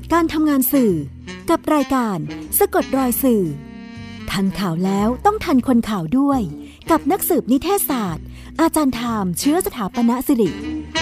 การทำงานสื่อกับรายการสะกดรอยสื่อทันข่าวแล้วต้องทันคนข่าวด้วยกับนักสืบนิเทศศาสตร์อาจารย์ไทม์เชื้อสถาปนสิริ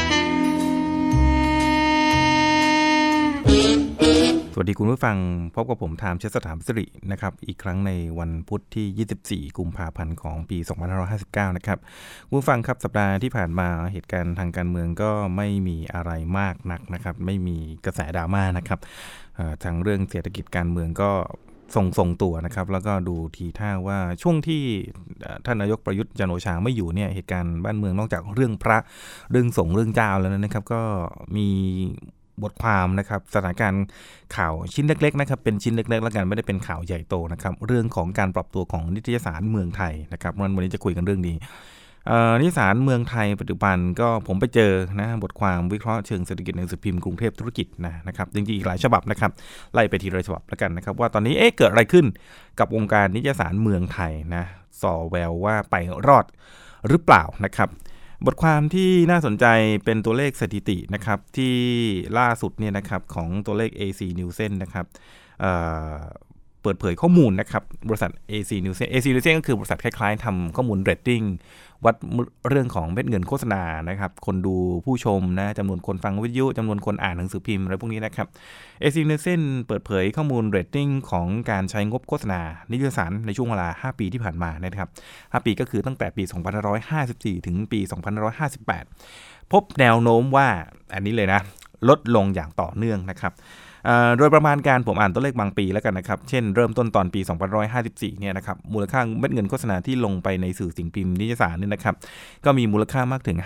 สวัสดีคุณผู้ฟังพบกับผมไทม์เชื้อสถาปนสิรินะครับอีกครั้งในวันพุธที่24กุมภาพันธ์ของปี2559นะครับคุณผู้ฟังครับสัปดาห์ที่ผ่านมาเหตุการณ์ทางการเมืองก็ไม่มีอะไรมากนักนะครับไม่มีกระแสดราม่านะครับทางเรื่องเศรษฐกิจการเมืองก็ทรงตัวนะครับแล้วก็ดูทีท่าว่าช่วงที่ท่านนายกประยุทธ์จันทร์โอชาไม่อยู่เนี่ยเหตุการณ์บ้านเมืองนอกจากเรื่องพระเรื่องสงฆ์เรื่องเจ้าแล้วนะครับก็มีบทความนะครับสถานการณ์ข่าวชิ้นเล็กๆนะครับเป็นชิ้นเล็กๆแล้วกันไม่ได้เป็นข่าวใหญ่โตนะครับเรื่องของการปรับตัวของนิตยสารเมืองไทยนะครับวันนี้จะคุยกันเรื่องนี้นิตยสารเมืองไทยปัจจุบันก็ผมไปเจอนะบทความวิเคราะห์เชิงเศรษฐกิจหนังสือพิมพ์กรุงเทพธุรกิจนะครับจริงๆอีกหลายฉบับนะครับไล่ไปทีละฉบับแล้วกันนะครับว่าตอนนี้เกิดอะไรขึ้นกับวงการนิตยสารเมืองไทยนะส่อแววว่าไปรอดหรือเปล่านะครับบทความที่น่าสนใจเป็นตัวเลขสถิตินะครับที่ล่าสุดเนี่ยนะครับของตัวเลข AC Nielsen นะครับเปิดเผยข้อมูลนะครับบริษัท AC Nielsen ก็คือบริษัทคล้ายๆทำข้อมูลเรตติ้งวัดเรื่องของเม็ดเงินโฆษณานะครับคนดูผู้ชมนะจำนวนคนฟังวิทยุจำนวนคนอ่านหนังสือพิมพ์อะไรพวกนี้นะครับ AC Nielsen เปิดเผยข้อมูลเรตติ้งของการใช้งบโฆษณานิตยสารในช่วงเวลา5ปีที่ผ่านมานะครับ5ปีก็คือตั้งแต่ปี2554ถึงปี2558พบแนวโน้มว่าอันนี้เลยนะลดลงอย่างต่อเนื่องนะครับโดยประมาณการผมอ่านตัวเลขบางปีแล้วกันนะครับเช่นเริ่มต้นตอนปี2554เนี่ยนะครับมูลค่าเม็ดเงินโฆษณาที่ลงไปในสื่อสิ่งพิมพ์นิตยสารเนี่ยนะครับก็มีมูลค่ามากถึง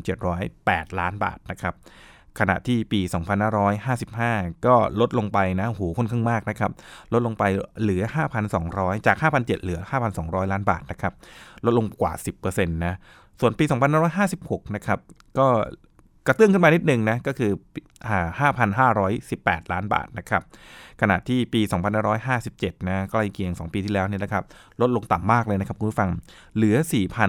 5,708 ล้านบาทนะครับขณะที่ปี2555ก็ลดลงไปนะโหค่อนข้างมากนะครับลดลงไปเหลือ 5,200 จาก 5,700 เหลือ 5,200 ล้านบาทนะครับลดลงกว่า 10% นะส่วนปี2556นะครับก็กระเตื้องขึ้นมานิดนึงนะก็คือ 5,518 ล้านบาทนะครับขณะที่ปี2557นะใกล้เคียง2ปีที่แล้วเนี่ยนะครับลดลงต่ำมากเลยนะครับคุณผู้ฟังเหลือ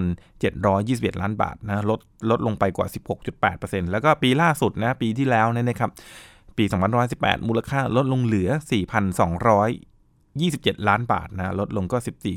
4,721 ล้านบาทนะลดลงไปกว่า 16.8% แล้วก็ปีล่าสุดนะปีที่แล้วเนี่ยนะครับปี2518มูลค่าลดลงเหลือ 4,227 ล้านบาทนะลดลงก็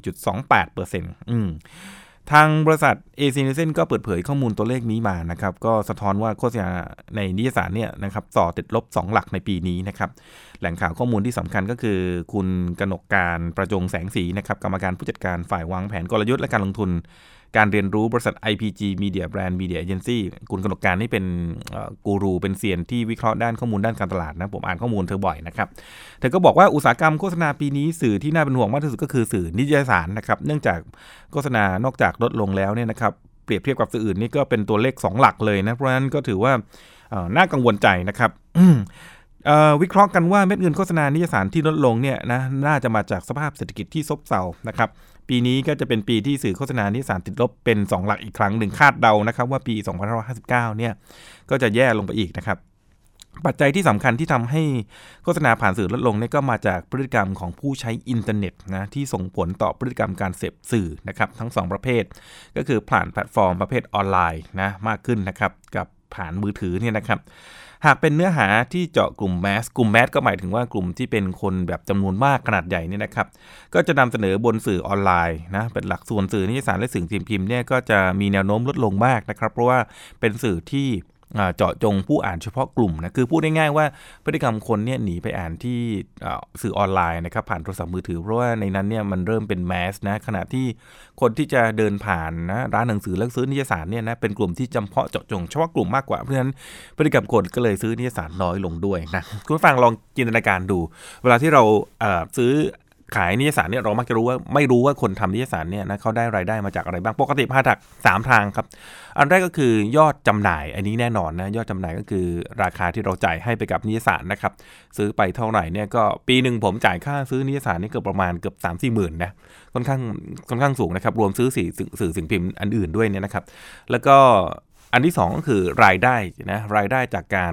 14.28% ทางบริษัท AC Nielsen ก็เปิดเผยข้อมูลตัวเลขนี้มานะครับก็สะท้อนว่าโฆษณาในนิตยสารเนี่ยนะครับต่อติดลบ2หลักในปีนี้นะครับแหล่งข่าวข้อมูลที่สำคัญก็คือคุณกนกการประจงแสงสีนะครับกรรมการผู้จัดการฝ่ายวางแผนกลยุทธ์และการลงทุนการเรียนรู้บริษัท IPG Media Brand Media Agency คุณกนกการนี่เป็นกูรูเป็นเซียนที่วิเคราะห์ด้านข้อมูลด้านการตลาดนะผมอ่านข้อมูลเธอบ่อยนะครับเธอก็บอกว่าอุตสาหกรรมโฆษณาปีนี้สื่อที่น่าเป็นห่วงมากที่สุดก็คือสื่อนิตยสารนะครับเนื่องจากโฆษณานอกจากลดลงแล้วเนี่ยนะครับเปรียบเทียบกับสื่ออื่นนี่ก็เป็นตัวเลข2หลักเลยนะเพราะฉะนั้นก็ถือว่าน่ากังวลใจนะครับวิเคราะห์กันว่าเม็ดเงินโฆษณานิตยสารที่ลดลงเนี่ยนะน่าจะมาจากสภาพเศรษฐกิจที่ซบเซานะครับปีนี้ก็จะเป็นปีที่สื่อโฆษณานิตยสารติดลบเป็น2หลักอีกครั้งหนึ่งคาดเดานะครับว่าปี2559เนี่ยก็จะแย่ลงไปอีกนะครับปัจจัยที่สำคัญที่ทำให้โฆษณาผ่านสื่อลดลงนี่ก็มาจากพฤติกรรมของผู้ใช้อินเทอร์เน็ตนะที่ส่งผลต่อพฤติกรรมการเสพสื่อนะครับทั้ง2ประเภทก็คือผ่านแพลตฟอร์มประเภทออนไลน์นะมากขึ้นนะครับกับผ่านมือถือเนี่ยนะครับหากเป็นเนื้อหาที่เจาะกลุ่มแมสก็หมายถึงว่ากลุ่มที่เป็นคนแบบจำนวนมากขนาดใหญ่เนี่ยนะครับก็จะนำเสนอบนสื่อออนไลน์นะเป็นหลักส่วนสื่อนิตยสารและสื่อพิมพ์เนี่ยก็จะมีแนวโน้มลดลงมากนะครับเพราะว่าเป็นสื่อที่เจาะจงผู้อ่านเฉพาะกลุ่มนะคือพูดง่ายๆว่าพฤติกรรมคนเนี่ยหนีไปอ่านที่สื่อออนไลน์นะครับผ่านโทรศัพท์มือถือเพราะว่าในนั้นเนี่ยมันเริ่มเป็นแมสนะขณะที่คนที่จะเดินผ่านนะร้านหนังสือแล้วซื้อนิตยสารเนี่ยนะเป็นกลุ่มที่จำเพาะเจาะจงเฉพาะกลุ่มมากกว่าเพราะฉะนั้นพฤติกรรมคนก็เลยซื้อนิตยสารน้อยลงด้วยนะคุณผู้ฟังลองจินตนาการดูเวลาที่เราซื้อขายนิตยสารเนี่ยเรามักจะไม่รู้ว่าคนทำนิตยสารเนี่ยนะเขาได้รายได้มาจากอะไรบ้างปกติพาถัก3ทางครับอันแรกก็คือยอดจำหน่ายอันนี้แน่นอนนะยอดจำหน่ายก็คือราคาที่เราจ่ายให้ไปกับนิตยสารนะครับซื้อไปเท่าไหร่เนี่ยก็ปีนึงผมจ่ายค่าซื้อนิตยสารนี่เกือบประมาณเกือบ 3-4 หมื่นนะค่อนข้างสูงนะครับรวมซื้อสื่อสิ่งพิมพ์อันอื่นด้วยเนี่ยนะครับแล้วก็อันที่2ก็คือรายได้นะรายได้จากการ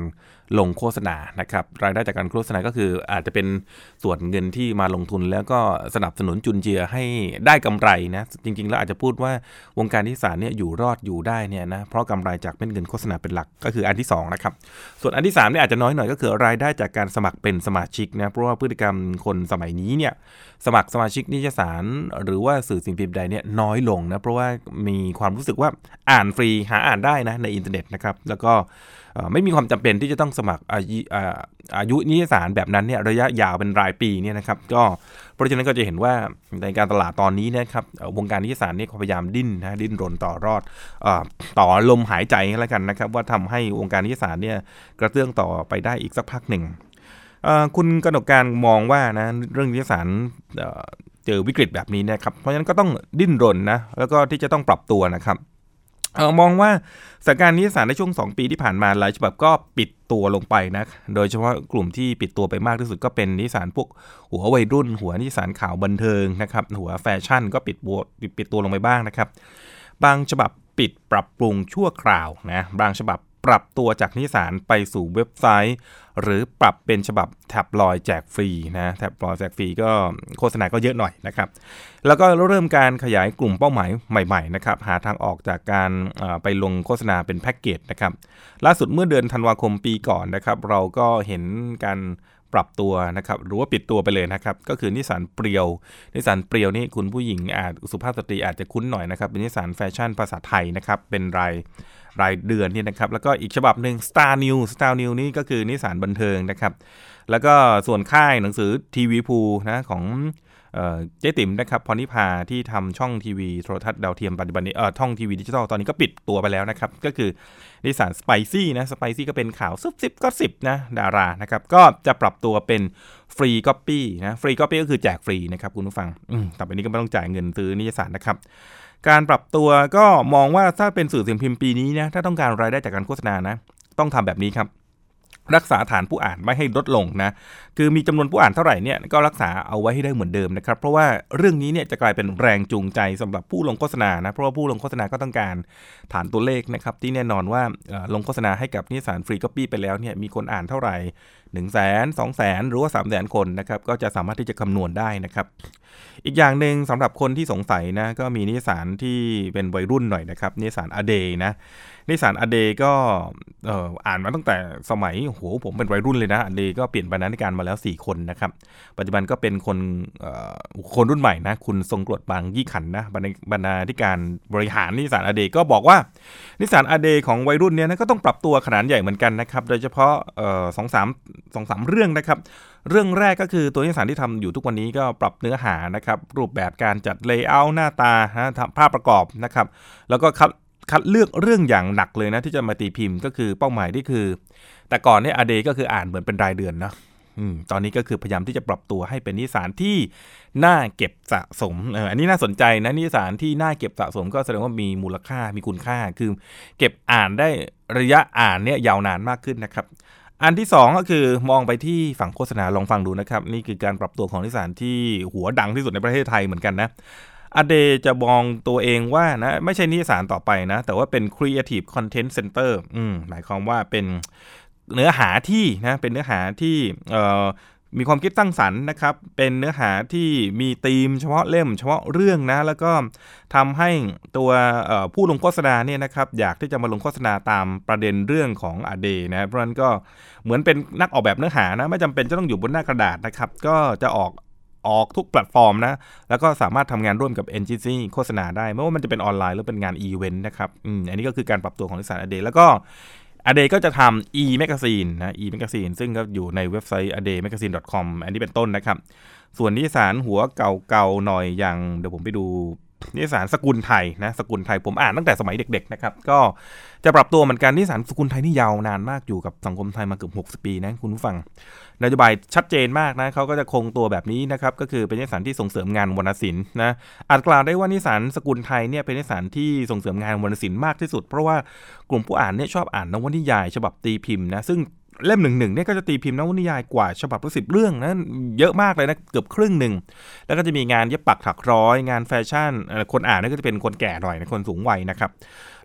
ลงโฆษณานะครับรายได้จากการโฆษณาก็คืออาจจะเป็นส่วนเงินที่มาลงทุนแล้วก็สนับสนุนจุนเจือให้ได้กำไรนะจริงๆแล้วอาจจะพูดว่าวงการนิตยสารเนี่ยอยู่รอดอยู่ได้เนี่ยนะเพราะกำไรจากเม็ดเงินโฆษณาเป็นหลักก็คืออันที่2นะครับส่วนอันที่3เนี่ยอาจจะน้อยหน่อยก็คือรายได้จากการสมัครเป็นสมาชิกนะเพราะว่าพฤติกรรมคนสมัยนี้เนี่ยสมัครสมาชิกนิตยสารหรือว่าสื่อสิ่งพิมพ์ใดเนี่ยน้อยลงนะเพราะว่ามีความรู้สึกว่าอ่านฟรีหาอ่านได้นะในอินเทอร์เน็ตนะครับแล้วก็ไม่มีความจำเป็นที่จะต้องสมัครอายุนิตยสารแบบนั้นเนี่ยระยะยาวเป็นรายปีเนี่ยนะครับก็เพราะฉะนั้นก็จะเห็นว่าในการตลาดตอนนี้นะครับวงการนิตยสารนี่พยายามดิ้นรนต่อรอดต่อลมหายใจแล้วกันนะครับว่าทำให้วงการนิตยสารเนี่ยกระเตื้องต่อไปได้อีกสักพักหนึ่งคุณกนกการมองว่านะเรื่องนิตยสารเจอวิกฤตแบบนี้นะครับเพราะฉะนั้นก็ต้องดิ้นรนนะแล้วก็ที่จะต้องปรับตัวนะครับมองว่าสถานการณ์นิตยสารในช่วง2ปีที่ผ่านมาหลายฉบับก็ปิดตัวลงไปนะโดยเฉพาะกลุ่มที่ปิดตัวไปมากที่สุดก็เป็นนิตยสารพวกหัววัยรุ่นหัวนิตยสารข่าวบันเทิงนะครับหัวแฟชั่นก็ปิดตัวลงไปบ้างนะครับบางฉบับปิดปรับปรุงชั่วคราวนะบางฉบับปรับตัวจากนิตยสารไปสู่เว็บไซต์หรือปรับเป็นฉบับแท็บลอยด์แจกฟรีนะแท็บลอยด์แจกฟรีก็โฆษณาก็เยอะหน่อยนะครับแล้วก็เริ่มการขยายกลุ่มเป้าหมายใหม่ๆนะครับหาทางออกจากการไปลงโฆษณาเป็นแพ็กเกจนะครับล่าสุดเมื่อเดือนธันวาคมปีก่อนนะครับเราก็เห็นการปรับตัวนะครับหรือว่าปิดตัวไปเลยนะครับก็คือนิสสันเปรียวนี่คุณผู้หญิงสุภาพสตรีอาจจะคุ้นหน่อยนะครับเป็นนิสสันแฟชั่นภาษาไทยนะครับเป็นรายเดือนนี่นะครับแล้วก็อีกฉบับหนึ่ง Star New นี่ก็คือนิสสันบันเทิงนะครับแล้วก็ส่วนค่ายหนังสือทีวีพูนะของเจ๊ติ๋มนะครับพรนิพาที่ทำช่องทีวีโทรทัศน์ดาวเทียมปัจจุบันนี้ช่องทีวีดิจิทัลตอนนี้ก็ปิดตัวไปแล้วนะครับก็คือนิสสันสไปซี่นะสไปซี่ก็เป็นข่าวซุบก็10นะดารานะครับก็จะปรับตัวเป็นฟรีก๊อปปี้นะฟรีก๊อปปี้ก็คือแจกฟรีนะครับคุณผู้ฟังต่อไปนี้ก็ไม่ต้องจ่ายเงินซื้อนิตยสารนะครับการปรับตัวก็มองว่าถ้าเป็นสื่อสิ่งพิมพ์ปีนี้นะถ้าต้องการรายได้จากการโฆษณานะต้องทำแบบนี้ครับรักษาฐานผู้อ่านไม่ให้ลดลงนะคือมีจำนวนผู้อ่านเท่าไหร่เนี่ยก็รักษาเอาไว้ให้ได้เหมือนเดิมนะครับเพราะว่าเรื่องนี้เนี่ยจะกลายเป็นแรงจูงใจสำหรับผู้ลงโฆษณานะเพราะว่าผู้ลงโฆษณาก็ต้องการฐานตัวเลขนะครับที่แน่นอนว่าลงโฆษณาให้กับนิตยสารฟรีก๊อปปี้ไปแล้วเนี่ยมีคนอ่านเท่าไหร่ 100,000 200,000 หรือว่า 300,000 คนนะครับก็จะสามารถที่จะคำนวณได้นะครับอีกอย่างนึงสำหรับคนที่สงสัยนะก็มีนิตยสารที่เป็นวัยรุ่นหน่อยนะครับนิตยสารอเดย์นะนิตยสารอเดย์ก็อ่านมาตั้งแต่สมัยผมเป็นวัยรุ่นเลยนะอเดย์ก็เปลี่ยนบรรณาธิการมาแล้ว4คนนะครับปัจจุบันก็เป็นคนรุ่นใหม่นะคุณทรงกรดบางยี่ขันนะบรรณาธิการบริหารนิตยสารอเดย์ก็บอกว่านิตยสารอเดย์ของวัยรุ่นเนี่ยนะก็ต้องปรับตัวขนาดใหญ่เหมือนกันนะครับโดยเฉพาะ2-3 เรื่องนะครับเรื่องแรกก็คือตัวนิตยสารที่ทำอยู่ทุกวันนี้ก็ปรับเนื้อหานะครับรูปแบบการจัดเลเยอร์หน้าตาภาพประกอบนะครับแล้วก็คัดเลือกเรื่องอย่างหนักเลยนะที่จะมาตีพิมพ์ก็คือเป้าหมายที่คือแต่ก่อนเนี่ยอเดย์ก็คืออ่านเหมือนเป็นรายเดือนนะตอนนี้ก็คือพยายามที่จะปรับตัวให้เป็นนิตยสารที่น่าเก็บสะสมอันนี้น่าสนใจนะนิตยสารที่น่าเก็บสะสมก็แสดงว่ามีมูลค่ามีคุณค่าคือเก็บอ่านได้ระยะอ่านเนี่ยยาวนานมากขึ้นนะครับอันที่2ก็คือมองไปที่ฝั่งโฆษณาลองฟังดูนะครับนี่คือการปรับตัวของนิตยสารที่หัวดังที่สุดในประเทศไทยเหมือนกันนะอเดย์จะมองตัวเองว่านะไม่ใช่นิตยสารต่อไปนะแต่ว่าเป็น Creative Content Center หมายความว่าเป็นเนื้อหาที่เป็นเนื้อหาที่มีความคิดสร้างสรรค์นะครับเป็นเนื้อหาที่มีธีมเฉพาะเล่มเฉพาะเรื่องนะแล้วก็ทำให้ตัวผู้ลงโฆษณาเนี่ยนะครับอยากที่จะมาลงโฆษณาตามประเด็นเรื่องของอเดย์นะเพราะฉะนั้นก็เหมือนเป็นนักออกแบบเนื้อหานะไม่จำเป็นจะต้องอยู่บนหน้ากระดาษนะครับก็จะออกทุกแพลตฟอร์มนะแล้วก็สามารถทำงานร่วมกับเอเจนซี่โฆษณาได้ไม่ว่ามันจะเป็นออนไลน์หรือเป็นงานอีเวนต์นะครับอันนี้ก็คือการปรับตัวของนิตยสารอเดย์แล้วก็อเดย์ก็จะทำ e-magazine นะ e-magazine ซึ่งก็อยู่ในเว็บไซต์ adeymagazine.com อันนี้เป็นต้นนะครับส่วนนิตยสารหัวเก่าๆหน่อยอย่างเดี๋ยวผมไปดูนิตยสารสกุลไทยนะสกุลไทยผมอ่านตั้งแต่สมัยเด็กๆนะครับก็จะปรับตัวเหมือนกันนิตยสารสกุลไทยนี่ยาวนานมากอยู่กับสังคมไทยมาเกือบ60 ปีนะคุณผู้ฟังนโยบายชัดเจนมากนะเขาก็จะคงตัวแบบนี้นะครับก็คือเป็นนิตยสารที่ส่งเสริมงานวรรณศิลป์นะอาจกล่าวได้ว่านิตยสารสกุลไทยเนี่ยเป็นนิตยสารที่ส่งเสริมงานวรรณศิลป์มากที่สุดเพราะว่ากลุ่มผู้อ่านเนี่ยชอบอ่านนวนิยายฉบับตีพิมพ์นะซึ่งเล่ม1เนี่ยก็จะตีพิมพ์นวนิยายกว่าฉบับละ10 เรื่องนะเยอะมากเลยนะเกือบครึ่งหนึ่งแล้วก็จะมีงานเย็บปักถักร้อยงานแฟชั่นคนอ่านนี่ก็จะเป็นคนแก่หน่อยนะคนสูงวัยนะครับ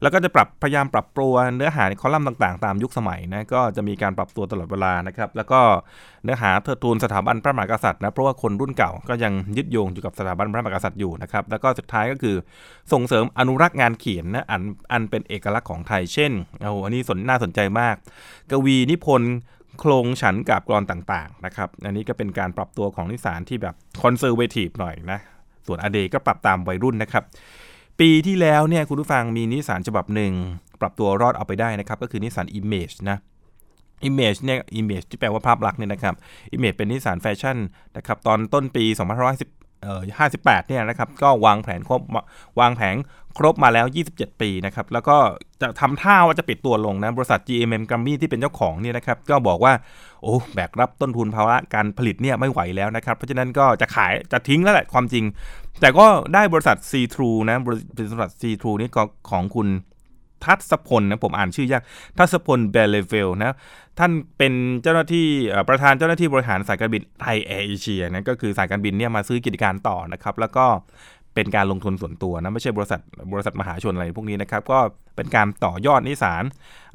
แล้วก็จะพยายามปรับปรุงเนื้อหาในคอลัมน์ต่างๆตามยุคสมัยนะก็จะมีการปรับตัวตลอดเวลานะครับแล้วก็เนื้อหาเทิดทูนสถาบันพระมหากษัตริย์นะเพราะว่าคนรุ่นเก่าก็ยังยึดโยงอยู่กับสถาบันพระมหากษัตริย์อยู่นะครับแล้วก็สุดท้ายก็คือส่งเสริมอนุรักษ์งานเขียนนะอันเป็นเอกลักษณ์ของไทยเช่นอันนี้น่าสนใจมากกวีนิพนธ์โครงฉันท์กาบกลอนต่างๆนะครับอันนี้ก็เป็นการปรับตัวของนิสานที่แบบคอนเซอร์เวทีฟหน่อยนะส่วนอเดก็ปรับตามวัยรุ่นนะครับปีที่แล้วเนี่ยคุณผู้ฟังมีนิสานฉบับหนึ่งปรับตัวรอดเอาไปได้นะครับก็คือนิสาน Image นะ Image เนี่ย Image ที่แปลว่าภาพลักษณ์เนี่ยนะครับ Image เป็นนิสสันแฟชั่นนะครับตอนต้นปี2558เนี่ยนะครับก็วางแผนครบมาแล้ว27ปีนะครับแล้วก็จะทำท่าว่าจะปิดตัวลงนะบริษัท GMM Grammy ที่เป็นเจ้าของเนี่ยนะครับก็บอกว่าโอ้แบกรับต้นทุนภาระการผลิตเนี่ยไม่ไหวแล้วนะครับเพราะฉะนั้นก็จะทิ้งแล้วแหละความจริงแต่ก็ได้บริษัท C-True นะบริษัท C-True นี่ก็ของคุณทัศพลนะผมอ่านชื่อยากทัศพลเบลเลเวลนะท่านเป็นเจ้าหน้าที่ประธานเจ้าหน้าที่บริหารสายการบินไทยแอร์เอเชียนะก็คือสายการบินเนี่ยมาซื้อกิจการต่อนะครับแล้วก็เป็นการลงทุนส่วนตัวนะไม่ใช่บริษัทมหาชนอะไรพวกนี้นะครับก็เป็นการต่อยอดนิสสัน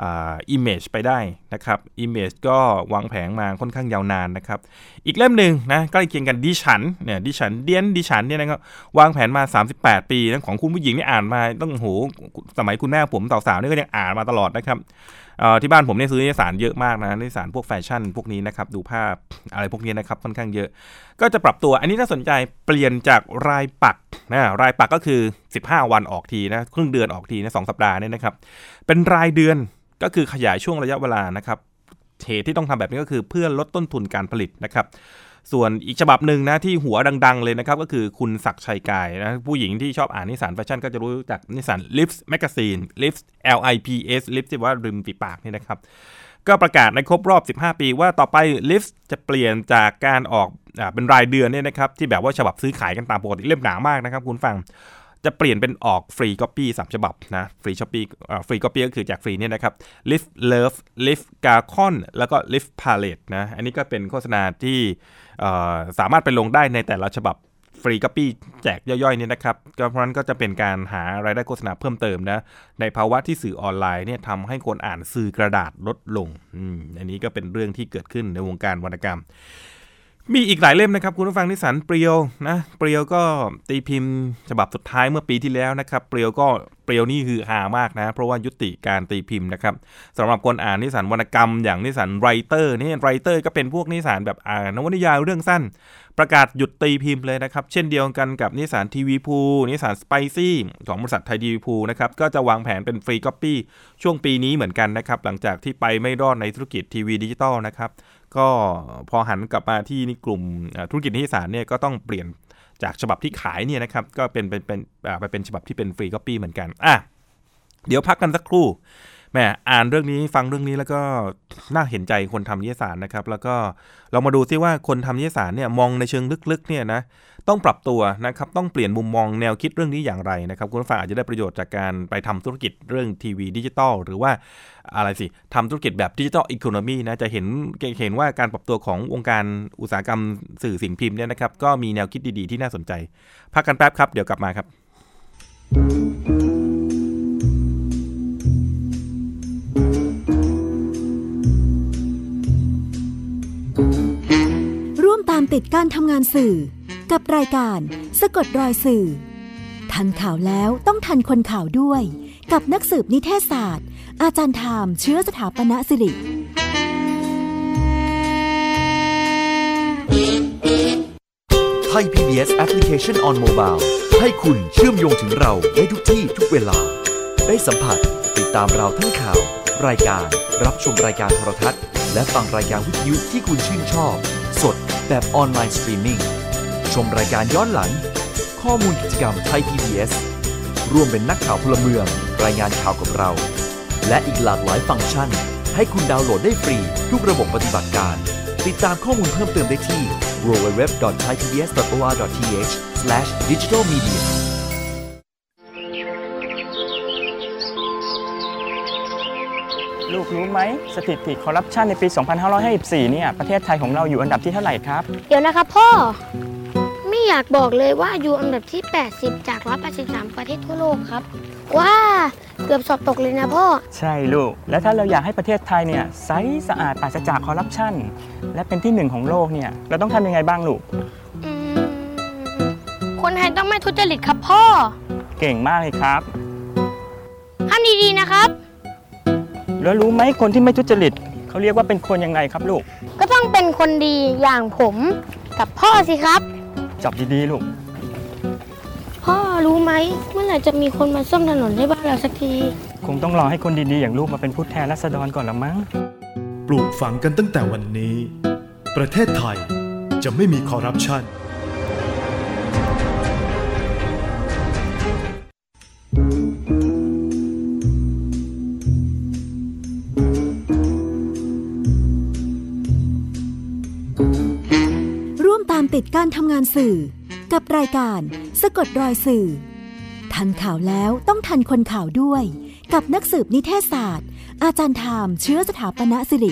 Image ไปได้นะครับ Image ก็วางแผงมาค่อนข้างยาวนานนะครับอีกเล่มหนึ่งนะใกล้เคียงกันดิฉันเนี่ยนะครับวางแผนมา38ปีนะของคุณผู้หญิงนี่อ่านมาต้องโหสมัยคุณแม่ผมสาวๆนี่ก็ยังอ่านมาตลอดนะครับที่บ้านผมเนี่ยซื้อนิสสันเยอะมากนะนิสสันพวกแฟชั่นพวกนี้นะครับดูภาพอะไรพวกนี้นะครับค่อนข้างเยอะก็จะปรับตัวอันนี้น่าสนใจเปลี่ยนจากรายปักก็คือ15วันออกทีนะครึ่งเดือนออกทีนะ2สัปดาห์เนี่ยนะครับเป็นรายเดือนก็คือขยายช่วงระยะเวลานะครับเหตุที่ต้องทำแบบนี้ก็คือเพื่อลดต้นทุนการผลิตนะครับส่วนอีกฉบับหนึ่งนะที่หัวดังๆเลยนะครับก็คือคุณศักดิ์ชัยกายนะผู้หญิงที่ชอบอ่านนิสสันแฟชั่นก็จะรู้จักนิสสัน Lips Magazine Lips LIPS Lips ที่ว่าริมฝีปากนี่นะครับก็ประกาศในครบรอบ15ปีว่าต่อไป Lips จะเปลี่ยนจากการออกเป็นรายเดือนเนี่ยนะครับที่แบบว่าฉบับซื้อขายกันตามปกติเล่มหนามากนะครับคุณฟังจะเปลี่ยนเป็นออกฟรีก๊อปปี้3ฉบับนะฟรีก๊อปปี้ก็คือแจกฟรีเนี่ยนะครับ Lift Love Lift Garcon แล้วก็ Lift Palette นะอันนี้ก็เป็นโฆษณาที่สามารถไปลงได้ในแต่ละฉบับฟรีก๊อปปี้แจกย่อยๆนี่นะครับเพราะนั้นก็จะเป็นการหารายได้โฆษณาเพิ่มเติมนะในภาวะที่สื่อออนไลน์เนี่ยทำให้คนอ่านสื่อกระดาษลดลงอันนี้ก็เป็นเรื่องที่เกิดขึ้นในวงการวรรณกรรมมีอีกหลายเล่มนะครับคุณผู้ฟังนิสสันเปรียวก็ตีพิมพ์ฉบับสุดท้ายเมื่อปีที่แล้วนะครับเปรียวนี่คือฮามากนะเพราะว่ายุติการตีพิมพ์นะครับสำหรับคนอ่านนิสสันวรรณกรรมอย่างนิสสันไรเตอร์นี่ไรเตอร์ก็เป็นพวกนิสสันแบบนวนิยายเรื่องสั้นประกาศหยุดตีพิมพ์เลยนะครับเช่นเดียวกันกับนิสสันทีวีพูนิสสันสไปซี่ของบริษัทไทยทีวีพูนะครับก็จะวางแผนเป็นฟรีก๊อปปี้ช่วงปีนี้เหมือนกันนะครับหลังจากที่ไปไม่รอดในธุรกิจทีวีดิจิตอลนะครับก็พอหันกลับมาที่นี่กลุ่มธุรกิจนิสสันเนี่ยก็ต้องเปลี่ยนจากฉบับที่ขายเนี่ยนะครับก็เป็นฉบับที่เป็นฟรีก๊อปปี้เหมือนกันเดี๋ยวพักกันสักครู่แม่อ่านเรื่องนี้ฟังเรื่องนี้แล้วก็น่าเห็นใจคนทำนิยสารนะครับแล้วก็เรามาดูซิว่าคนทำนิยสารเนี่ยมองในเชิงลึกๆเนี่ยนะต้องปรับตัวนะครับต้องเปลี่ยนมุมมองแนวคิดเรื่องนี้อย่างไรนะครับคุณผู้ฟังอาจจะได้ประโยชน์จากการไปทำธุรกิจเรื่องทีวีดิจิตอลหรือว่าอะไรสิทำธุรกิจแบบดิจิตอลอีโคโนมีนะจะเห็นว่าการปรับตัวของวงการอุตสาหกรรมสื่อสิ่งพิมพ์เนี่ยนะครับก็มีแนวคิดดีๆที่น่าสนใจพักกันแป๊บครับเดี๋ยวกลับมาครับตามติดการทำงานสื่อกับรายการสะกดรอยสื่อทันข่าวแล้วต้องทันคนข่าวด้วยกับนักสืบนิเทศศาสตร์อาจารย์ไทม์เชื้อสถาปนสิริไทย PBS Application on Mobile ให้คุณเชื่อมโยงถึงเราได้ทุกที่ทุกเวลาได้สัมผัสติดตามเราทั้งข่าวรายการรับชมรายการโทรทัศน์และฟังรายการวิทยุที่คุณชื่นชอบสดแบบออนไลน์สตรีมมิ่งชมรายการย้อนหลังข้อมูลกิจกรรมไทย PBS ร่วมเป็นนักข่าวพลเมืองรายงานข่าวกับเราและอีกหลากหลายฟังก์ชันให้คุณดาวน์โหลดได้ฟรีทุกระบบปฏิบัติการติดตามข้อมูลเพิ่มเติมได้ที่ www.thaipbs.or.th/digitalmedia ลูกรู้ไหมสถิติคอร์รัปชันในปี 2554 เนี่ยประเทศไทยของเราอยู่อันดับที่เท่าไหร่ครับเดี๋ยวนะครับพ่อไม่อยากบอกเลยว่าอยู่อันดับที่80จาก183ประเทศทั่วโลกครับว้าเกือบสอบตกเลยนะพ่อใช่ลูกแล้วถ้าเราอยากให้ประเทศไทยเนี่ยใสสะอาดปราศจากคอร์รัปชันและเป็นที่1ของโลกเนี่ยเราต้องทำยังไงบ้างลูกคนไทยต้องไม่ทุจริตครับพ่อเก่งมากเลยครับทำดีๆนะครับแล้วรู้ไหมคนที่ไม่ทุจริตเขาเรียกว่าเป็นคนยังไงครับลูกก็ต้องเป็นคนดีอย่างผมกับพ่อสิครับจับดีๆลูกพ่อรู้ไหมเมื่อไหร่จะมีคนมาซ่อมถนนให้บ้านเราสักทีคงต้องรอให้คนดีๆอย่างลูกมาเป็นผู้แทนราษฎรก่อนละมั้งปลูกฝังกันตั้งแต่วันนี้ประเทศไทยจะไม่มีคอร์รัปชันติดการทำงานสื่อกับรายการสะกดรอยสื่อทันข่าวแล้วต้องทันคนข่าวด้วยกับนักสืบนิเทศศาสตร์อาจารย์ไทม์เชื้อสถาปนสิริ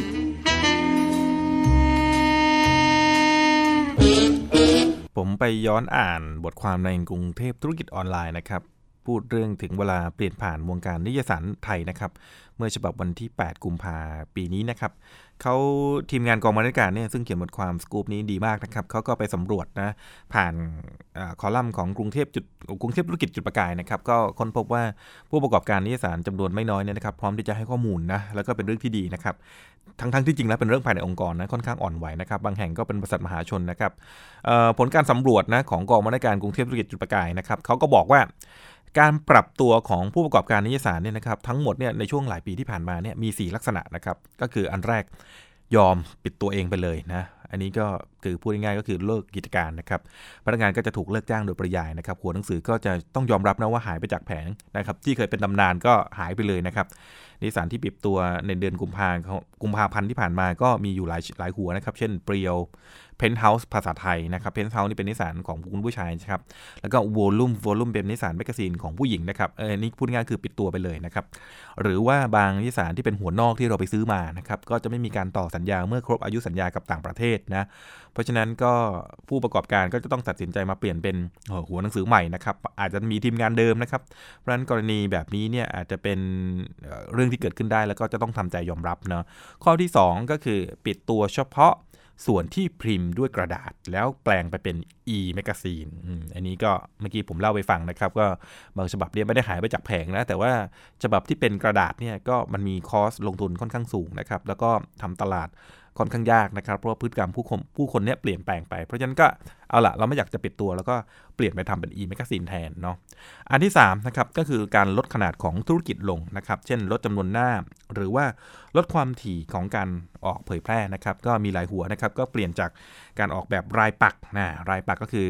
ผมไปย้อนอ่านบทความในกรุงเทพธุรกิจออนไลน์นะครับพูดเรื่องถึงเวลาเปลี่ยนผ่านวงการนิยสารไทยนะครับเมื่อฉบับวันที่8กุมภาพันธ์ปีนี้นะครับเขาทีมงานกองบรรณาธิการเนี่ยซึ่งเขียนบทความสกู๊ปนี้ดีมากนะครับเขาก็ไปสำรวจนะผ่านคอลัมน์ของกรุงเทพธุรกิจจุดประกายนะครับก็ค้นพบว่าผู้ประกอบการนิยสารจำนวนไม่น้อยเนี่ยนะครับพร้อมที่จะให้ข้อมูลนะแล้วก็เป็นเรื่องที่ดีนะครับทั้งที่จริงแล้วเป็นเรื่องภายในองค์กรนะค่อนข้างอ่อนไหวนะครับบางแห่งก็เป็นบริษัทมหาชนนะครับผลการสำรวจนะของกองบรรณาธิการกรุงเทพธุรกิจจุดประกายนะครับเขาก็บอกว่าการปรับตัวของผู้ประกอบการนิยสารเนี่ยนะครับทั้งหมดเนี่ยในช่วงหลายปีที่ผ่านมาเนี่ยมี4ลักษณะนะครับก็คืออันแรกยอมปิดตัวเองไปเลยนะอันนี้ก็คือพูดง่ายๆก็คือเลิกกิจการนะครับพนักงานก็จะถูกเลิกจ้างโดยปริยายนะครับหัวหนังสือก็จะต้องยอมรับนะว่าหายไปจากแผงนะครับที่เคยเป็นตำนานก็หายไปเลยนะครับนิยสารที่ปิดตัวในเดือนกุมภาพันธ์ที่ผ่านมาก็มีอยู่หลายหัวนะครับเช่นเปรียวเพนท์เฮาส์ภาษาไทยนะครับเพนท์เฮาส์นี่เป็นนิสสันของคุณผู้ชายนะครับแล้วก็วอลลุ่มเป็นนิสสันแมกกาซีนของผู้หญิงนะครับนี่พูดง่ายคือปิดตัวไปเลยนะครับหรือว่าบางนิสสันที่เป็นหัวนอกที่เราไปซื้อมานะครับก็จะไม่มีการต่อสัญญาเมื่อครบอายุสัญญากับต่างประเทศนะเพราะฉะนั้นก็ผู้ประกอบการก็จะต้องตัดสินใจมาเปลี่ยนเป็นหัวหนังสือใหม่นะครับอาจจะมีทีมงานเดิมนะครับเพราะฉะนั้นกรณีแบบนี้เนี่ยอาจจะเป็นเรื่องที่เกิดขึ้นได้แล้วก็จะต้องทำใจยอมรับเนาะข้อที่2ก็คือปิดตัวเฉพาะส่วนที่พิมพ์ด้วยกระดาษแล้วแปลงไปเป็น e-magazine อันนี้ก็เมื่อกี้ผมเล่าไปฟังนะครับก็บางฉบับเนี่ยไม่ได้หายไปจากแผงนะแต่ว่าฉบับที่เป็นกระดาษเนี่ยก็มันมีคอสลงทุนค่อนข้างสูงนะครับแล้วก็ทำตลาดค่อนข้างยากนะครับเพราะว่าพฤติกรรมผู้คนเนี่ยเปลี่ยนแปลงไปเพราะฉะนั้นก็เอาละเราไม่อยากจะปิดตัวแล้วก็เปลี่ยนไปทำเป็น e-magazine แทนเนาะอันที่3นะครับก็คือการลดขนาดของธุรกิจลงนะครับเช่นลดจำนวนหน้าหรือว่าลดความถี่ของการออกเผยแพร่นะครับก็มีหลายหัวนะครับก็เปลี่ยนจากการออกแบบรายปักรายปักก็คือ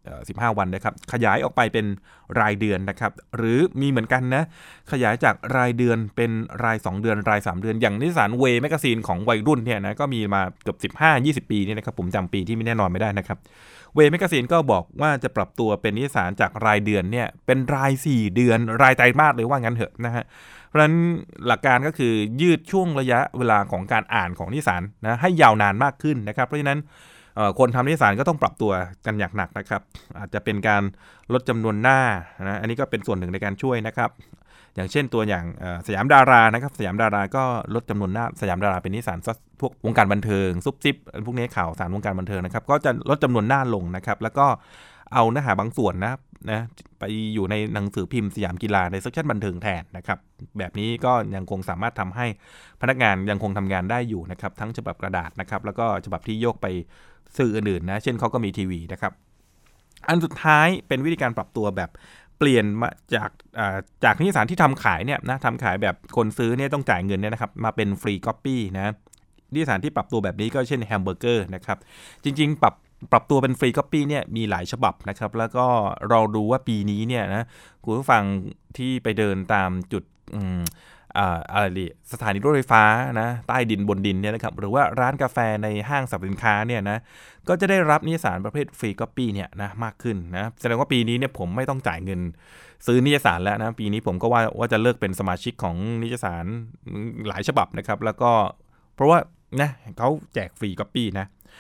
15วันนะครับขยายออกไปเป็นรายเดือนนะครับหรือมีเหมือนกันนะขยายจากรายเดือนเป็นราย2เดือนราย3เดือนอย่างนิสสันเวย์แมกกาซีนของวัยรุ่นเนี่ยนะก็มีมาเกือบ15-20 ปีนี่นะครับผมจำปีที่ไม่แน่นอนไม่ได้นะครับเวย์แมกกาซีนก็บอกว่าจะปรับตัวเป็นนิสสันจากรายเดือนเนี่ยเป็นราย4เดือนรายไตรมาสเลยว่างั้นเถอะนะฮะเพราะฉะนั้นหลักการก็คือยืดช่วงระยะเวลาของการอ่านของนิสสันนะให้ยาวนานมากขึ้นนะครับเพราะฉะนั้นคนทำนิสสันก็ต้องปรับตัวกันอย่างหนักนะครับอาจจะเป็นการลดจำนวนหน้านะอันนี้ก็เป็นส่วนหนึ่งในการช่วยนะครับอย่างเช่นตัวอย่างสยามดารานะครับสยามดาราก็ลดจำนวนหน้าสยามดาราเป็นนิสสันพวกวงการบันเทิงซุบซิบพวกนี้ข่าวสารวงการบันเทิงนะครับก็จะลดจำนวนหน้าลงนะครับแล้วก็เอาเนื้อหาบางส่วนนะไปอยู่ในหนังสือพิมพ์สยามกีฬาในเซกชันบันเทิงแทนนะครับแบบนี้ก็ยังคงสามารถทำให้พนักงานยังคงทำงานได้อยู่นะครับทั้งฉบับกระดาษนะครับแล้วก็ฉบับที่โยกไปสื่ออื่นๆนะเช่นเขาก็มีทีวีนะครับอันสุดท้ายเป็นวิธีการปรับตัวแบบเปลี่ยนมาจากนิตยสารที่ทำขายเนี่ยนะทำขายแบบคนซื้อเนี่ยต้องจ่ายเงินเนี่ยนะครับมาเป็นฟรีก๊อปปี้นะนิตยสารที่ปรับตัวแบบนี้ก็เช่นแฮมเบอร์เกอร์นะครับจริงๆปรับตัวเป็นฟรีก๊อปปี้เนี่ยมีหลายฉบับนะครับแล้วก็เราดูว่าปีนี้เนี่ยนะคุณผู้ฟังที่ไปเดินตามจุดอะไรสถานีรถไฟฟ้านะใต้ดินบนดินเนี่ยนะครับหรือว่าร้านกาแฟในห้างสรรพสินค้าเนี่ยนะก็จะได้รับนิตยสารประเภทฟรีก๊อปปี้เนี่ยนะมากขึ้นนะแสดงว่าปีนี้เนี่ยผมไม่ต้องจ่ายเงินซื้อนิตยสารแล้วนะปีนี้ผมก็ว่าจะเลิกเป็นสมาชิกของนิตยสารหลายฉบับนะครับแล้วก็เพราะว่านะเขาแจกฟรีก๊อปปี้นะ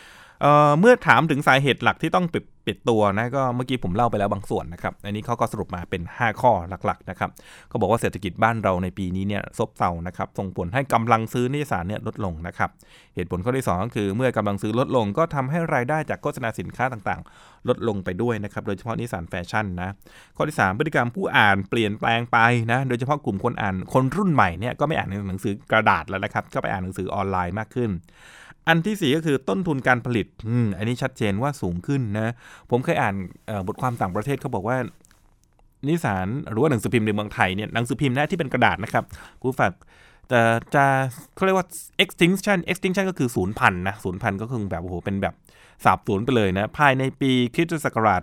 เมื่อถามถึงสาเหตุหลักที่ต้องปิดตัวนะก็เมื่อกี้ผมเล่าไปแล้วบางส่วนนะครับอันนี้เขาก็สรุปมาเป็น5ข้อหลักๆนะครับเขาบอกว่าเศรษฐกิจบ้านเราในปีนี้เนี่ยซบเซานะครับส่งผลให้กำลังซื้อนิตยสารเนี่ยลดลงนะครับเหตุผลข้อที่2ก็คือเมื่อกำลังซื้อลดลงก็ทำให้รายได้จากโฆษณาสินค้าต่างๆลดลงไปด้วยนะครับโดยเฉพาะนิตยสารแฟชั่นนะข้อที่3พฤติกรรมผู้อ่านเปลี่ยนแปลงไปนะโดยเฉพาะกลุ่มคนอ่านคนรุ่นใหม่เนี่ยก็ไม่อ่านหนังสือกระดาษแล้วนะครับก็ไปอ่านหนังสือออนไลน์มากขึ้นอันที่4ก็คือต้นทุนการผลิตอันนี้ชัดเจนว่าสูงขึ้นนะผมเคยอ่านบทความต่างประเทศเขาบอกว่านิตยสารหรือว่าหนังสือพิมพ์ในเมืองไทยเนี่ยหนังสือพิมพ์นะที่เป็นกระดาษนะครับคุณฝากแต่จะเขาเรียกว่า extinction ก็คือศูนย์พันธุ์นะศูนย์พันธุ์ก็คือแบบโอ้โหเป็นแบบสาบสูญไปเลยนะภายในปีคริสตศักราช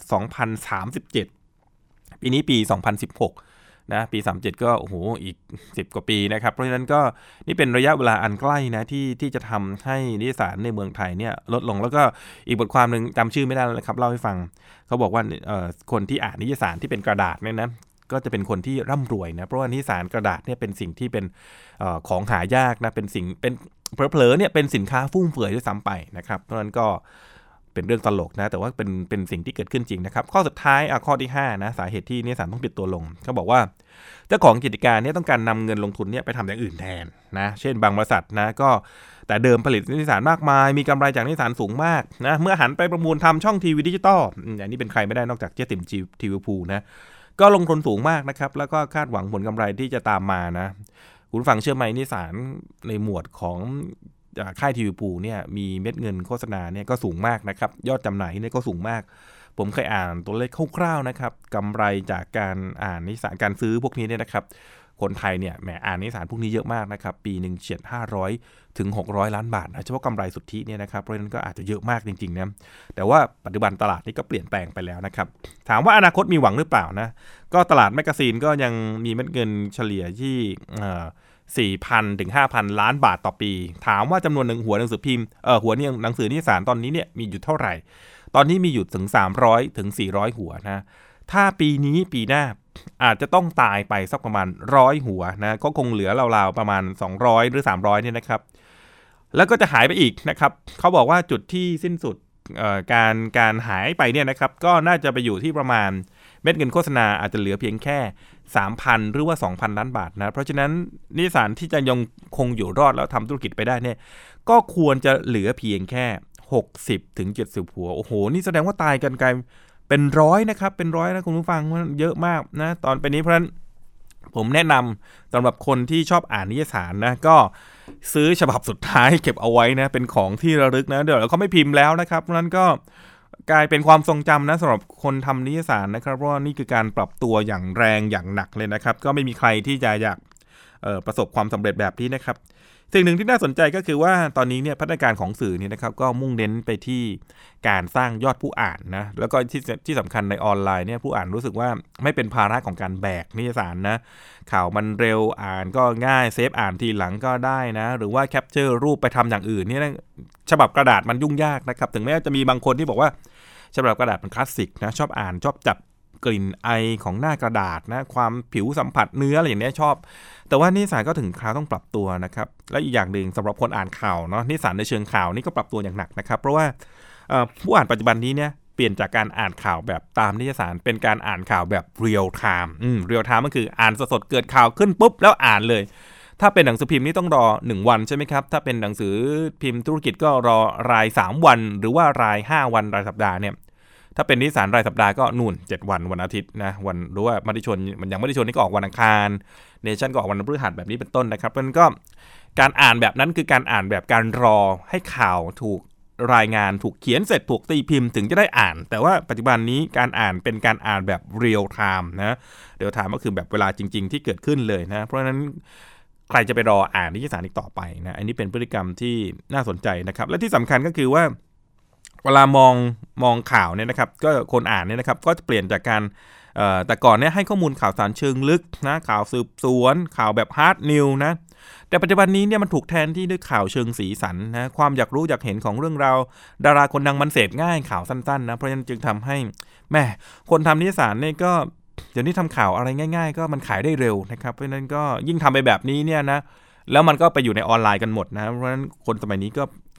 2037ปีนี้ปี2016นะปี37ก็โอ้โหอีก10กว่าปีนะครับเพราะฉะนั้นก็นี่เป็นระยะเวลาอันใกล้นะที่จะทำให้นิตยสารในเมืองไทยเนี่ยลดลงแล้วก็อีกบทความนึงจำชื่อไม่ได้แล้วนะครับเล่าให้ฟังเขาบอกว่าคนที่อ่านนิตยสารที่เป็นกระดาษเนี่ยนะก็จะเป็นคนที่ร่ำรวยนะเพราะว่านิตยสารกระดาษเนี่ยเป็นสิ่งที่เป็นของหายากนะเป็นสิ่งเป็นเผลอๆเนี่ยเป็นสินค้าฟุ่มเฟือยด้วยซ้ำไปนะครับเพราะฉะนั้นก็เป็นเรื่องตลกนะแต่ว่าเป็นสิ่งที่เกิดขึ้นจริงนะครับข้อสุดท้ายข้อที่5นะสาเหตุที่นิตยสารต้องปิดตัวลงเขาบอกว่าเจ้าของกิจการเนี่ยต้องการนำเงินลงทุนเนี่ยไปทำอย่างอื่นแทนนะเช่นบางบริษัทนะก็แต่เดิมผลิตนิตยสารมากมายมีกำไรจากนิตยสารสูงมากนะเมื่อหันไปประมูลทำช่องทีวีดิจิตอลอย่างนี้เป็นใครไม่ได้นอกจากเจ๊ติ๋มทีวีพูนะก็ลงทุนสูงมากนะครับแล้วก็คาดหวังผลกำไรที่จะตามมานะคุณฟังเชื่อไหมนิตยสารในหมวดของค่ายทีวีพูเนี่ยมีเม็ดเงินโฆษณาเนี่ยก็สูงมากนะครับยอดจำหน่ายเนี่ยก็สูงมากผมเคยอ่านตัวเลขคร่าวๆนะครับกำไรจากการอ่านนิตยสารการซื้อพวกนี้เนี่ยนะครับคนไทยเนี่ยแหมอ่านนิตยสารพวกนี้เยอะมากนะครับปีนึงเฉียด500ถึง600ล้านบาทนะเฉพาะกำไรสุทธิเนี่ยนะครับเพราะฉะนั้นก็อาจจะเยอะมากจริงๆนะแต่ว่าปัจจุบันตลาดนี้ก็เปลี่ยนแปลงไปแล้วนะครับถามว่าอนาคตมีหวังหรือเปล่านะก็ตลาดแมกกาซีนก็ยังมีเม็ดเงินเฉลี่ยที่4,000 ถึง 5,000 ล้านบาทต่อปีถามว่าจำนวนหัวหนังสือพิมพ์หัวเนี่ยหนังสือนิตยสารตอนนี้เนี่ยมีอยู่เท่าไหร่ตอนนี้มีอยู่ถึง300ถึง400หัวนะถ้าปีนี้ปีหน้าอาจจะต้องตายไปสักประมาณ100หัวนะก็คงเหลือราวๆประมาณ200หรือ300เนี่ยนะครับแล้วก็จะหายไปอีกนะครับเขาบอกว่าจุดที่สิ้นสุดการหายไปเนี่ยนะครับก็น่าจะไปอยู่ที่ประมาณเม็ดเงินโฆษณาอาจจะเหลือเพียงแค่ 3,000 หรือว่า 2,000 ล้านบาทนะเพราะฉะนั้นนิตยสารที่จะยังคงอยู่รอดแล้วทำธุรกิจไปได้เนี่ยก็ควรจะเหลือเพียงแค่60ถึง70หัวโอ้โหนี่แสดงว่าตายกันไกลเป็นร้อยนะครับเป็นร้อยนะคุณผู้ฟังมันเยอะมากนะตอนเป็นนี้เพราะฉะนั้นผมแนะนำสำหรับคนที่ชอบอ่านนิตยสารนะก็ซื้อฉบับสุดท้ายเก็บเอาไว้นะเป็นของที่ระลึกนะเดี๋ยวเขาไม่พิมพ์แล้วนะครับเพราะฉะนั้นก็กลายเป็นความทรงจำนะสำหรับคนทำนิตยสารนะครับเพราะว่านี่คือการปรับตัวอย่างแรงอย่างหนักเลยนะครับก็ไม่มีใครที่จะอยากประสบความสำเร็จแบบนี้นะครับสิ่งหนึ่งที่น่าสนใจก็คือว่าตอนนี้เนี่ยพัฒนาการของสื่อเนี่ยนะครับก็มุ่งเน้นไปที่การสร้างยอดผู้อ่านนะแล้วก็ที่สำคัญในออนไลน์เนี่ยผู้อ่านรู้สึกว่าไม่เป็นภาระของการแบกนิตยสารนะข่าวมันเร็วอ่านก็ง่ายเซฟอ่านทีหลังก็ได้นะหรือว่าแคปเจอร์รูปไปทำอย่างอื่นนี่นะฉบับกระดาษมันยุ่งยากนะครับถึงแม้จะมีบางคนที่บอกว่าฉบับกระดาษมันคลาสสิกนะชอบอ่านชอบจับกลิ่นไอของหน้ากระดาษนะความผิวสัมผัสเนื้ออะไรอย่างนี้ชอบแต่ว่านิตยสารก็ถึงคราวต้องปรับตัวนะครับและอีกอย่างหนึ่งสำหรับคนอ่านข่าวเนาะนิตยสารในเชิงข่าวนี่ก็ปรับตัวอย่างหนักนะครับเพราะว่าผู้อ่านปัจจุบันนี้เนี่ยเปลี่ยนจากการอ่านข่าวแบบตามนิตยสารเป็นการอ่านข่าวแบบเรียลไทม์เรียลไทม์ก็คืออ่านสดๆเกิดข่าวขึ้นปุ๊บแล้วอ่านเลยถ้าเป็นหนังสือพิมพ์นี่ต้องรอ1วันใช่ไหมครับถ้าเป็นหนังสือพิมพ์ธุรกิจก็รอราย3วันหรือว่าราย5วันรายสัปดาห์เนี่ยถ้าเป็นนิตยสารรายสัปดาห์ก็นู่น7วันวันอาทิตย์นะวันหรือว่ามติชนมันยังมติชนนี่ก็ออกวันอังคารเนชั่นก็ออกวันพฤหัสแบบนี้เป็นต้นนะครับมันก็การอ่านแบบนั้นคือการอ่านแบบการรอให้ข่าวถูกรายงานถูกเขียนเสร็จถูกตีพิมพ์ถึงจะได้อ่านแต่ว่าปัจจุบันนี้การอ่านเป็นการอ่านแบบเรียลไทม์นะเรียลไทม์ก็คือแบบเวลาจริงๆที่เกิดขึ้นเลยนะเพราะฉะนั้นใครจะไปรออ่านนิตยสารอีกต่อไปนะอันนี้เป็นพฤติกรรมที่น่าสนใจนะครับและที่สำคัญก็คือว่าเวลามองข่าวเนี่ยนะครับก็คนอ่านเนี่ยนะครับก็จะเปลี่ยนจากการแต่ก่อนเนี่ยให้ข้อมูลข่าวสารเชิงลึกนะข่าวสืบสวนข่าวแบบฮาร์ดนิวนะแต่ปัจจุบันนี้เนี่ยมันถูกแทนที่ด้วยข่าวเชิงสีสันนะความอยากรู้อยากเห็นของเรื่องราวดาราคนดังมันเสพง่ายข่าวสั้นๆนะเพราะฉะนั้นจึงทำให้แม่คนทำนิตยสารเนี่ยก็เดี๋ยวนี้ทำข่าวอะไรง่ายๆก็มันขายได้เร็วนะครับเพราะฉะนั้นก็ยิ่งทำไปแบบนี้เนี่ยนะแล้วมันก็ไปอยู่ในออนไลน์กันหมดนะเพราะฉะนั้นคนสมัยนี้ก็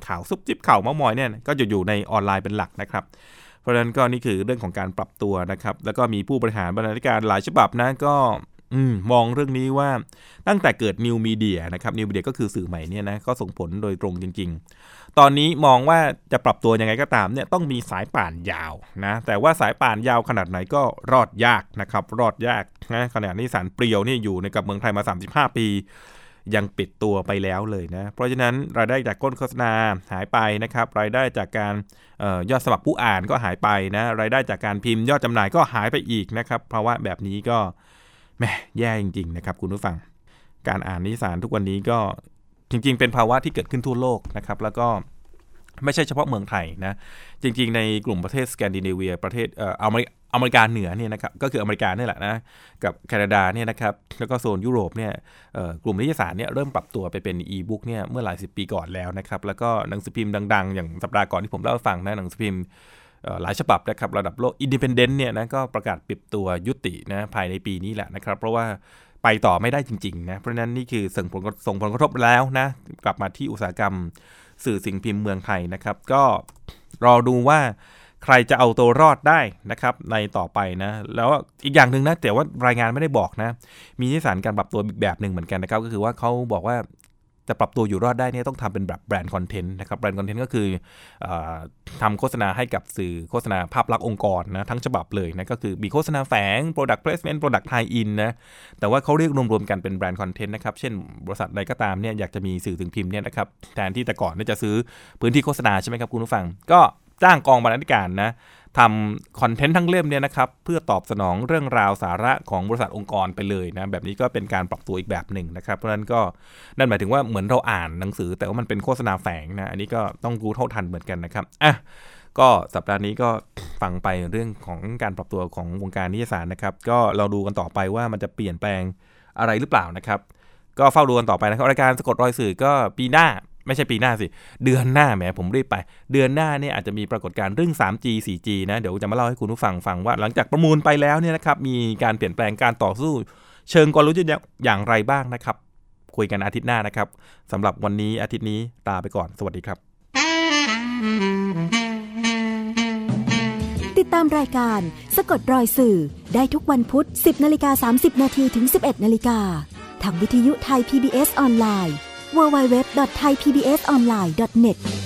ข่าวซุบซิบข่าวเม้ามอยเนี่ยก็จะอยู่ในออนไลน์เป็นหลักนะครับเพราะฉะนั้นก็นี่คือเรื่องของการปรับตัวนะครับแล้วก็มีผู้บริหารบรรณาธิการหลายฉบับนะก็มองเรื่องนี้ว่าตั้งแต่เกิดนิวมีเดียนะครับนิวมีเดียก็คือสื่อใหม่เนี่ยนะก็ส่งผลโดยตรงจริงๆตอนนี้มองว่าจะปรับตัวยังไงก็ตามเนี่ยต้องมีสายป่านยาวนะแต่ว่าสายป่านยาวขนาดไหนก็รอดยากนะครับรอดยากนะขณะนี้สารเปรี้ยวนี่อยู่ในกับเมืองไทยมา35ปียังปิดตัวไปแล้วเลยนะเพราะฉะนั้นรายได้จากโฆษณาหายไปนะครับรายได้จากการยอดสมัครผู้อ่านก็หายไปนะรายได้จากการพิมพ์ยอดจำหน่ายก็หายไปอีกนะครับเพราะว่าแบบนี้ก็แหมแย่จริงๆนะครับคุณผู้ฟังการอ่านนิตยสารทุกวันนี้ก็จริงๆเป็นภาวะที่เกิดขึ้นทั่วโลกนะครับแล้วก็ไม่ใช่เฉพาะเมืองไทยนะจริงๆในกลุ่มประเทศสแกนดิเนเวียประเทศอเมริกาเหนือเนี่ยนะครับก็คืออเมริกาเนี่ยแหละนะกับแคนาดาเนี่ยนะครับแล้วก็โซนยุโรปเนี่ยกลุ่มนิตยสารเนี่ยเริ่มปรับตัวไปเป็นอีบุ๊กเนี่ยเมื่อหลายสิบปีก่อนแล้วนะครับแล้วก็หนังสือพิมพ์ดังๆอย่างสัปดาห์ก่อนที่ผมเล่าให้ฟังนะหนังสือพิมพ์หลายฉบับนะครับระดับโลก Independent เนี่ยนะก็ประกาศปิดตัวยุตินะภายในปีนี้แหละนะครับเพราะว่าไปต่อไม่ได้จริงๆนะเพราะฉะนั้นนี่คือส่งผลกระทบแล้วนะกลับมาที่อุตสาหกรรมสื่อสิ่งพิมพ์เมืองไทยนะครับก็รอดูว่าใครจะเอาตัวรอดได้นะครับในต่อไปนะแล้วอีกอย่างนึงนะแต่ว่ารายงานไม่ได้บอกนะมีนิตยสารการปรับตัวอีกแบบนึงเหมือนกันนะครับก็คือว่าเขาบอกว่าจะปรับตัวอยู่รอดได้เนี่ยต้องทำเป็นแบบแบรนด์คอนเทนต์นะครับแบรนด์คอนเทนต์ก็คือทำโฆษณาให้กับสื่อโฆษณาภาพลักษณ์องค์กรนะทั้งฉบับเลยนะก็คือมีโฆษณาแฝง Product Placement Product Tie-in นะแต่ว่าเขาเรียกรวมๆกันเป็นแบรนด์คอนเทนต์นะครับเช่นบริษัทใดก็ตามเนี่ยอยากจะมีสื่อถึงพิมพ์เนี่ยนะครับแทนที่แต่ก่อนเนี่ยจะซื้อพื้นที่โฆษณาใช่ไหมครับคุณผู้ฟังก็จ้างกองบรรณาธิการนะทำคอนเทนต์ทั้งเล่มเนี่ยนะครับเพื่อตอบสนองเรื่องราวสาระของบริษัทองค์กรไปเลยนะแบบนี้ก็เป็นการปรับตัวอีกแบบหนึ่งนะครับเพราะฉะนั้นก็นั่นหมายถึงว่าเหมือนเราอ่านหนังสือแต่ว่ามันเป็นโฆษณาแฝงนะอันนี้ก็ต้องรู้เท่าทันเหมือนกันนะครับก็สัปดาห์นี้ก็ฟังไปเรื่องของการปรับตัวของวงการนิตยสารนะครับก็เราดูกันต่อไปว่ามันจะเปลี่ยนแปลงอะไรหรือเปล่านะครับก็เฝ้าดูกันต่อไปนะครับรายการสะกดรอยสื่อก็ปีหน้าไม่ใช่ปีหน้าสิเดือนหน้าแหมผมรีบไปเดือนหน้าเนี่ยอาจจะมีปรากฏการณ์เรื่อง 3G 4G นะเดี๋ยวจะมาเล่าให้คุณผู้ฟังว่าหลังจากประมูลไปแล้วเนี่ยนะครับมีการเปลี่ยนแปลงการต่อสู้เชิงกลยุทธ์อย่างไรบ้างนะครับคุยกันอาทิตย์หน้านะครับสำหรับวันนี้อาทิตย์นี้ลาไปก่อนสวัสดีครับติดตามรายการสะกดรอยสื่อได้ทุกวันพุธ 10:30 นถึง 11:00 นทางวิทยุไทย PBS ออนไลน์www.thaipbsonline.net